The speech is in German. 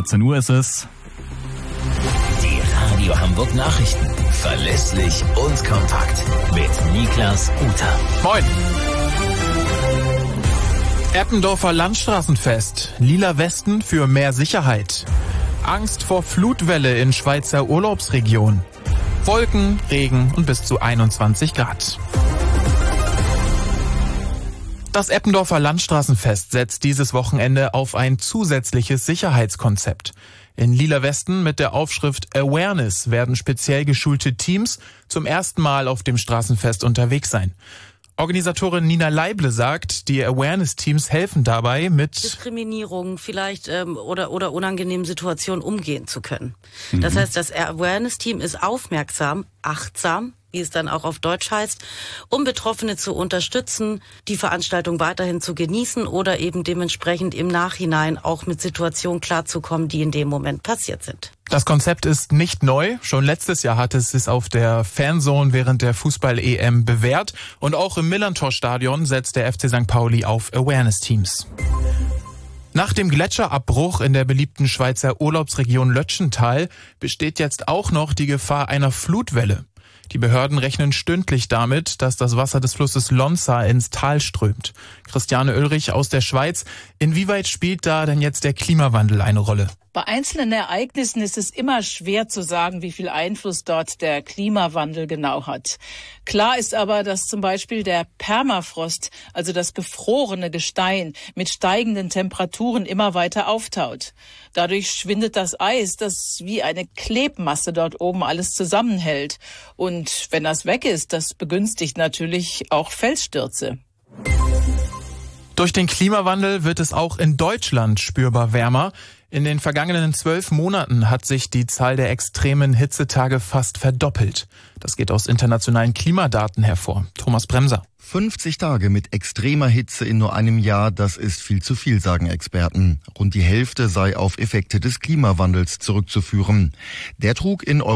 14 Uhr ist es. Die Radio Hamburg Nachrichten. Verlässlich und kompakt. Mit Niklas Uter. Moin. Eppendorfer Landstraßenfest. Lila Westen für mehr Sicherheit. Angst vor Flutwelle in Schweizer Urlaubsregion. Wolken, Regen und bis zu 21 Grad. Das Eppendorfer Landstraßenfest setzt dieses Wochenende auf ein zusätzliches Sicherheitskonzept. In Lila Westen mit der Aufschrift Awareness werden speziell geschulte Teams zum ersten Mal auf dem Straßenfest unterwegs sein. Organisatorin Nina Leible sagt, die Awareness-Teams helfen dabei, mit Diskriminierung vielleicht oder unangenehmen Situationen umgehen zu können. Das heißt, das Awareness-Team ist aufmerksam, achtsam, wie es dann auch auf Deutsch heißt, um Betroffene zu unterstützen, die Veranstaltung weiterhin zu genießen oder eben dementsprechend im Nachhinein auch mit Situationen klarzukommen, die in dem Moment passiert sind. Das Konzept ist nicht neu. Schon letztes Jahr hat es auf der Fanzone während der Fußball-EM bewährt. Und auch im Millerntor-Stadion setzt der FC St. Pauli auf Awareness-Teams. Nach dem Gletscherabbruch in der beliebten Schweizer Urlaubsregion Lötschental besteht jetzt auch noch die Gefahr einer Flutwelle. Die Behörden rechnen stündlich damit, dass das Wasser des Flusses Lonza ins Tal strömt. Christiane Ulrich aus der Schweiz. Inwieweit spielt da denn jetzt der Klimawandel eine Rolle? Bei einzelnen Ereignissen ist es immer schwer zu sagen, wie viel Einfluss dort der Klimawandel genau hat. Klar ist aber, dass zum Beispiel der Permafrost, also das gefrorene Gestein, mit steigenden Temperaturen immer weiter auftaut. Dadurch schwindet das Eis, das wie eine Klebmasse dort oben alles zusammenhält. Und wenn das weg ist, das begünstigt natürlich auch Felsstürze. Durch den Klimawandel wird es auch in Deutschland spürbar wärmer. In den vergangenen 12 Monaten hat sich die Zahl der extremen Hitzetage fast verdoppelt. Das geht aus internationalen Klimadaten hervor. Thomas Bremser. 50 Tage mit extremer Hitze in nur einem Jahr, das ist viel zu viel, sagen Experten. Rund die Hälfte sei auf Effekte des Klimawandels zurückzuführen. Der trug in